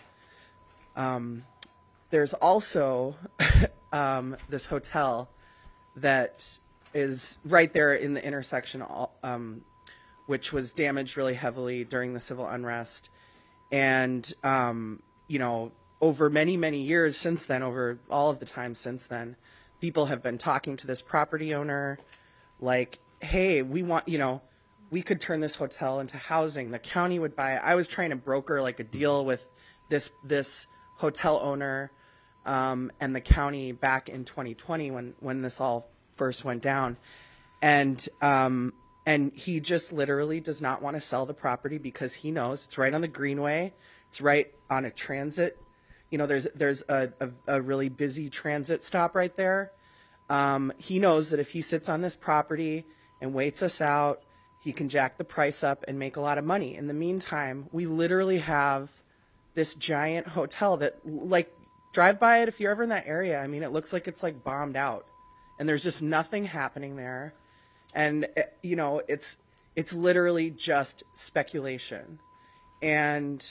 Speaker 2: There's also this hotel that is right there in the intersection, which was damaged really heavily during the civil unrest. And, you know, over many, many years since then, over all of the time since then, people have been talking to this property owner like, hey, we want, you know, we could turn this hotel into housing. The county would buy it. I was trying to broker like a deal with this hotel owner and the county back in 2020 when this all first went down. And he just literally does not want to sell the property because he knows it's right on the Greenway. It's right on a transit. You know, there's a really busy transit stop right there. He knows that if he sits on this property and waits us out, he can jack the price up and make a lot of money. In the meantime, we literally have this giant hotel that, like, drive by it if you're ever in that area. I mean, it looks like it's like bombed out, and there's just nothing happening there. And, you know, it's literally just speculation. And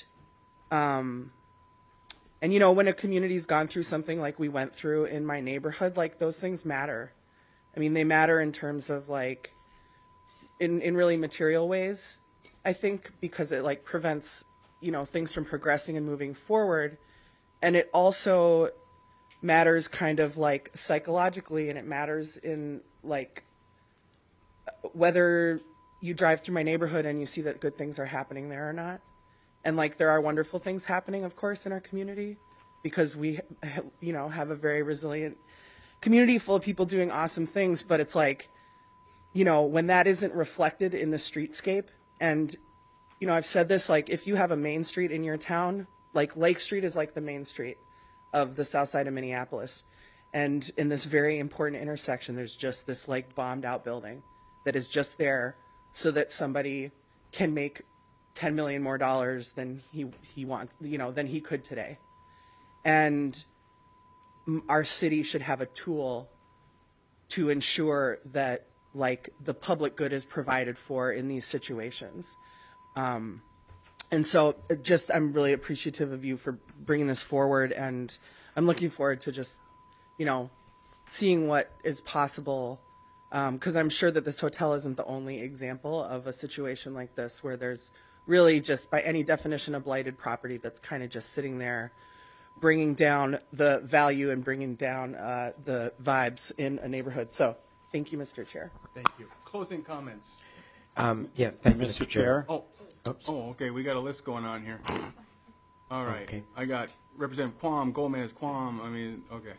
Speaker 2: you know, when a community's gone through something like we went through in my neighborhood, like, those things matter. I mean, they matter in terms of, like, in really material ways, I think, because it, like, prevents, you know, things from progressing and moving forward. And it also matters kind of, like, psychologically, and it matters in, like, whether you drive through my neighborhood and you see that good things are happening there or not. And, like, there are wonderful things happening, of course, in our community, because we, you know, have a very resilient community full of people doing awesome things. But it's like, you know, when that isn't reflected in the streetscape, and, you know, I've said this, like, if you have a main street in your town, like, Lake Street is like the main street of the south side of Minneapolis. And in this very important intersection, there's just this, like, bombed out building that is just there so that somebody can make $10 million more than he wants, you know, than he could today. And our city should have a tool to ensure that, like, the public good is provided for in these situations. And so I'm really appreciative of you for bringing this forward, and I'm looking forward to just, you know, seeing what is possible, because I'm sure that this hotel isn't the only example of a situation like this where there's really just, by any definition, a blighted property that's kind of just sitting there, bringing down the value and bringing down the vibes in a neighborhood. So thank you, Mr. Chair.
Speaker 1: Thank you. Closing comments.
Speaker 20: Yeah, thank you, Mr. Chair.
Speaker 1: Oh, okay. We got a list going on here. All right.
Speaker 20: Okay.
Speaker 1: I got Representative Gomez Quam. I mean, okay.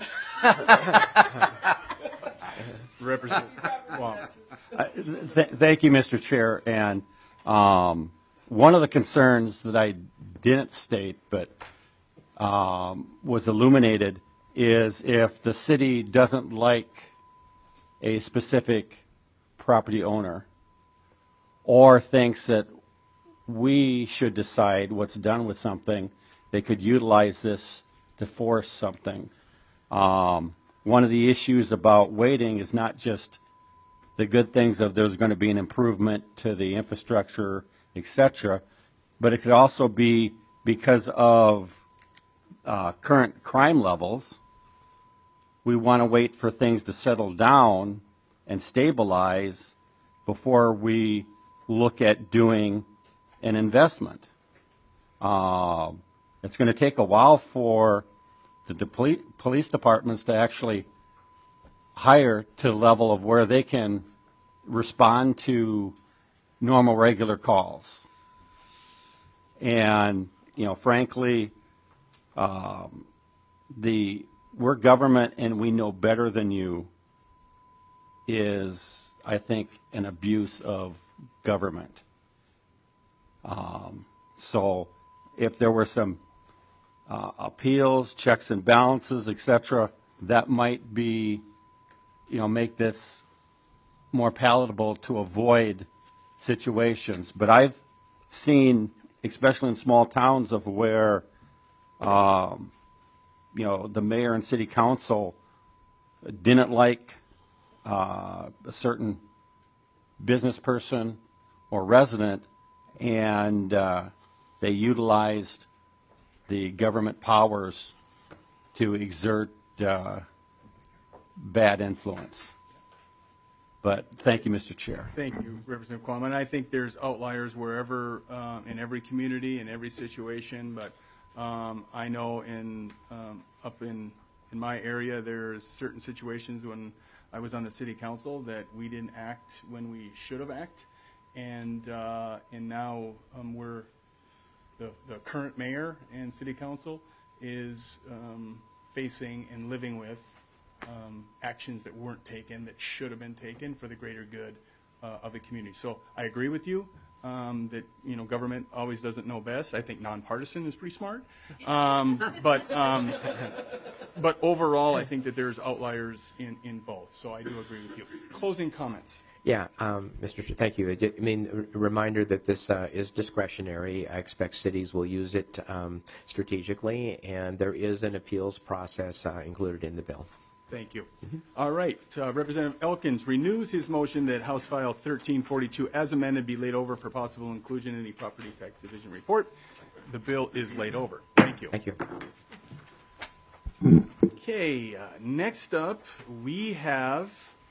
Speaker 1: Representative Quam.
Speaker 5: Thank you, Mr. Chair. And one of the concerns that I didn't state but was illuminated is if the city doesn't like a specific property owner or thinks that we should decide what's done with something, they could utilize this to force something. One of the issues about waiting is not just the good things of there's going to be an improvement to the infrastructure, etc., but it could also be because of current crime levels. We want to wait for things to settle down and stabilize before we look at doing an investment. It's going to take a while for the police departments to actually hire to the level of where they can respond to normal, regular calls. And, you know, frankly, we're government and we know better than you is, I think, an abuse of government. So if there were some appeals, checks and balances, etc., that might be, you know, make this more palatable to avoid situations. But I've seen, especially in small towns, of where, you know, the mayor and city council didn't like a certain business person or resident, and they utilized the government powers to exert bad influence. But thank you, Mr. Chair.
Speaker 1: Thank you, Representative Quam. And I think there's outliers wherever, in every community, in every situation. But I know up in my area, there's certain situations when I was on the city council that we didn't act when we should have acted. And now we're the current mayor and city council is facing and living with actions that weren't taken that should have been taken for the greater good of the community. So I agree with you that, you know, government always doesn't know best. I think nonpartisan is pretty smart, but overall I think that there's outliers in both. So I do agree with you. Closing comments.
Speaker 20: Yeah, Mr. Chair, thank you. I mean, a reminder that this is discretionary. I expect cities will use it strategically, and there is an appeals process included in the bill.
Speaker 1: Thank you. All right. Representative Elkins renews his motion that House File 1342 as amended be laid over for possible inclusion in the Property Tax Division report. The bill is laid over. Thank you.
Speaker 20: Thank you.
Speaker 1: Okay. Next up, we have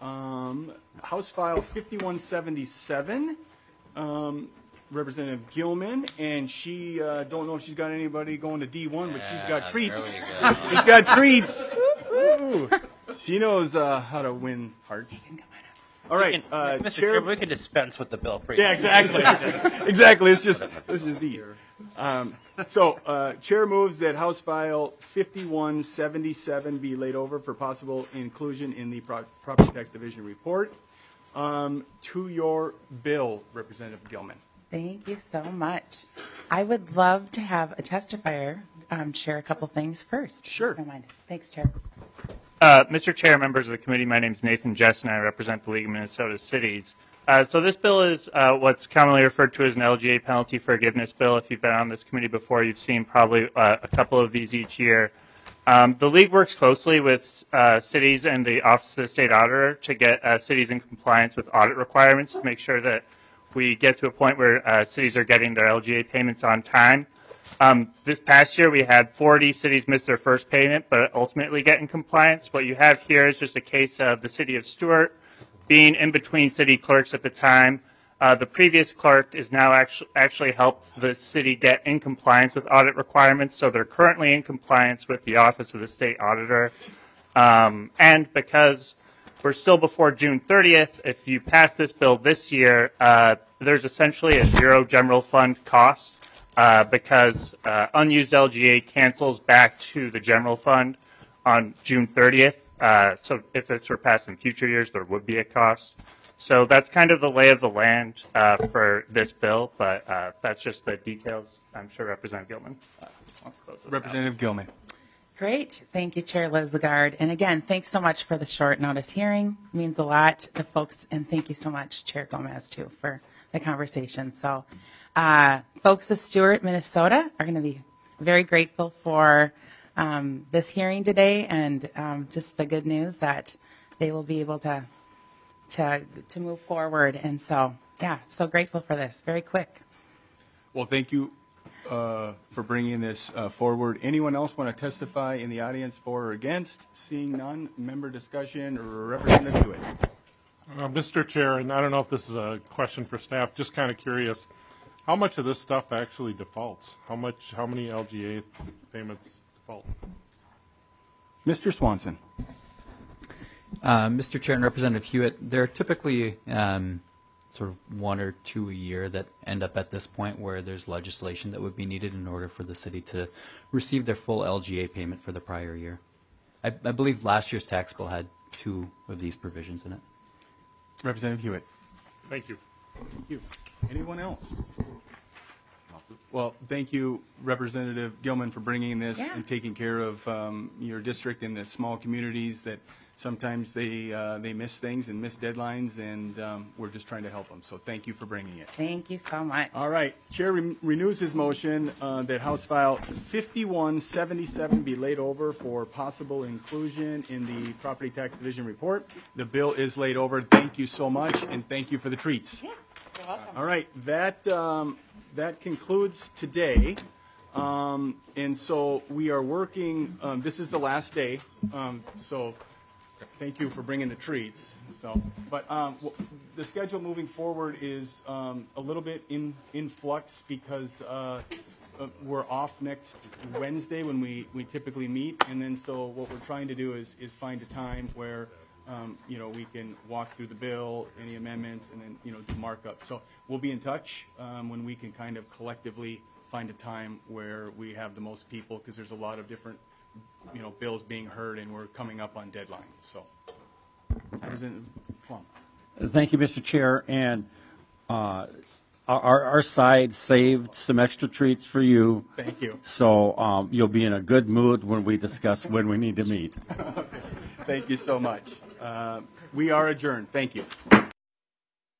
Speaker 1: House File 5177. Representative Gilman, and she don't know if she's got anybody going to D1, but she's got treats. She's got treats. Ooh. She knows how to win hearts. All right,
Speaker 21: Mr. Chair, we can dispense with the bill.
Speaker 1: Yeah, exactly. Exactly. Let's just eat. So, Chair moves that House File 5177 be laid over for possible inclusion in the Property Tax Division report. To your bill, Representative Gilman.
Speaker 22: Thank you so much. I would love to have a testifier share a couple things first.
Speaker 1: Sure.
Speaker 22: Don't mind. Thanks, Chair.
Speaker 21: Mr. Chair, members of the committee, my name is Nathan Jess, and I represent the League of Minnesota Cities. So this bill is what's commonly referred to as an LGA penalty forgiveness bill. If you've been on this committee before, you've seen probably a couple of these each year. The League works closely with cities and the Office of the State Auditor to get cities in compliance with audit requirements to make sure that we get to a point where cities are getting their LGA payments on time. This past year, we had 40 cities miss their first payment, but ultimately get in compliance. What you have here is just a case of the city of Stuart being in between city clerks at the time. The previous clerk is now actually helped the city get in compliance with audit requirements, so they're currently in compliance with the Office of the State Auditor. And because we're still before June 30th, if you pass this bill this year, there's essentially a zero general fund cost because unused LGA cancels back to the general fund on June 30th. So if this were passed in future years, there would be a cost. So that's kind of the lay of the land for this bill, but that's just the details. I'm sure Representative Gilman wants to close this
Speaker 1: Representative
Speaker 21: out.
Speaker 1: Gilman.
Speaker 22: Great. Thank you, Chair Liz Lagarde. And again, thanks so much for the short notice hearing. It means a lot to folks. And thank you so much, Chair Gomez, too, for the conversation. So folks of Stuart, Minnesota are going to be very grateful for this hearing today and just the good news that they will be able to move forward. And so, yeah, so grateful for this. Very quick.
Speaker 1: Well, thank you for bringing this forward. Anyone else want to testify in the audience for or against? Seeing none, member discussion or Representative Hewitt.
Speaker 23: Mr. Chair, and I don't know if this is a question for staff, just kind of curious, how much of this stuff actually defaults? How many LGA payments default?
Speaker 1: Mr. Swanson.
Speaker 16: Mr. Chair and Representative Hewitt, there are typically sort of one or two a year that end up at this point where there's legislation that would be needed in order for the city to receive their full LGA payment for the prior year. I believe last year's tax bill had 2 of these provisions in it.
Speaker 1: Representative Hewitt.
Speaker 23: Thank you.
Speaker 1: Thank you. Anyone else? Well, thank you, Representative Gilman, for bringing this and taking care of your district and the small communities that sometimes they miss things and miss deadlines, and we're just trying to help them. So thank you for bringing it.
Speaker 22: Thank you so much.
Speaker 1: All right. Chair renews his motion that House File 5177 be laid over for possible inclusion in the Property Tax Division report. The bill is laid over. Thank you so much, and thank you for the treats.
Speaker 22: You're welcome.
Speaker 1: All right. That concludes today. And so we are working, this is the last day, so thank you for bringing the treats. But the schedule moving forward is a little bit in flux because we're off next Wednesday when we typically meet, and then so what we're trying to do is find a time where we can walk through the bill, any amendments, and then do markup. So we'll be in touch when we can kind of collectively find a time where we have the most people, because there's a lot of different bills being heard, and we're coming up on deadlines. So, President Plum.
Speaker 5: Thank you, Mr. Chair. And our side saved some extra treats for you.
Speaker 1: Thank you.
Speaker 5: So you'll be in a good mood when we discuss when we need to meet.
Speaker 1: Thank you so much. We are adjourned. Thank you.